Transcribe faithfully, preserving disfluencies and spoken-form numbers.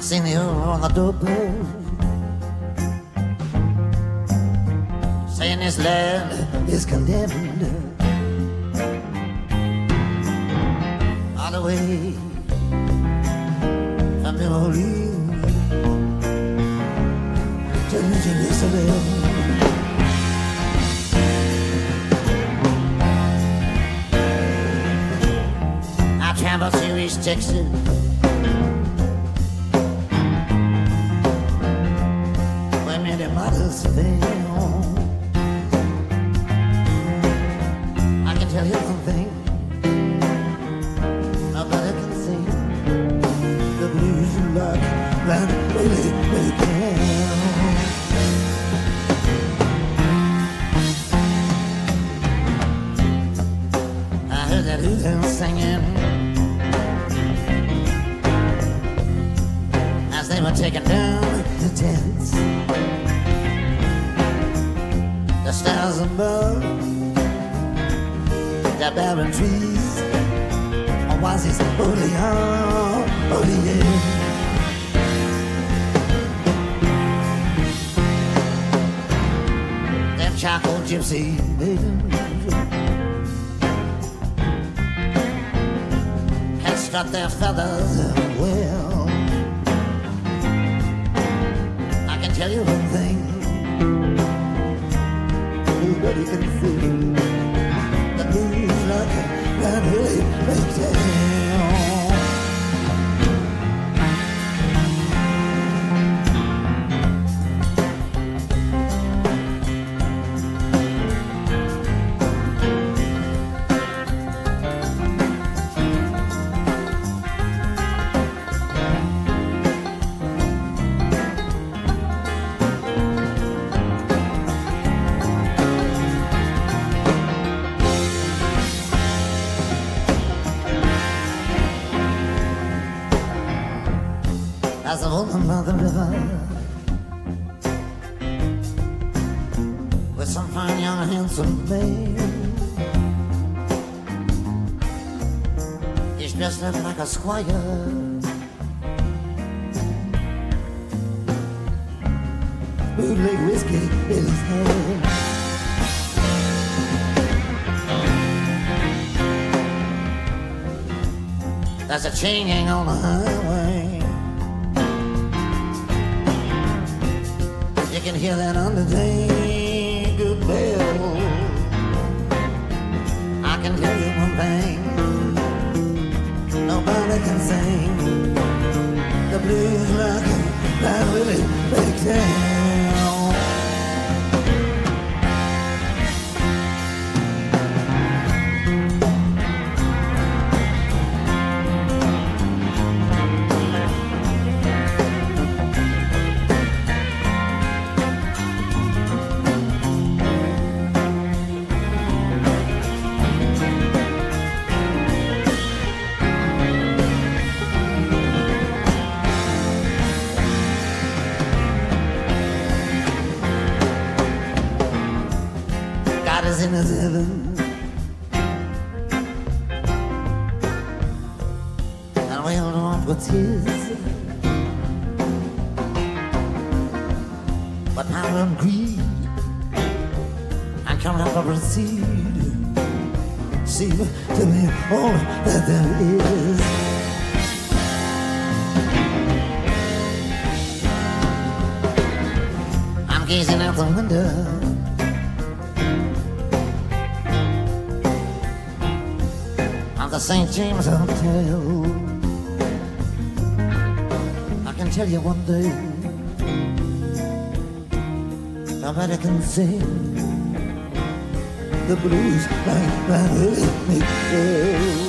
seen the arrow on the doorpost saying this land is condemned all the way from New Orleans to Jerusalem. I traveled through East Texas, where many mothers fell. I can tell you one thing, nobody can sing the blues like that really, really can. I heard that Hooten singing as they were taking down the tents. The stars above, the barren trees, oasis, holy on, holy yeah. Them charcoal gypsy maidens can strut their feathers well. I can tell you one thing, nobody can see the blues like that really makes it. As a woman by the river with some fine young handsome man, he's dressed up like a squire, bootleg whiskey in his hand. There's a chain gang on the highway, you can hear that underdang good bell. I can tell you one thing, nobody can sing the blues like that really big town. God is in his heaven, and we all know what's his, but power and greed and come up and recede seem to me all that there is. I'm gazing out the window, the Saint James Hotel. I can tell you one day, nobody can sing the blues like that really makes sense.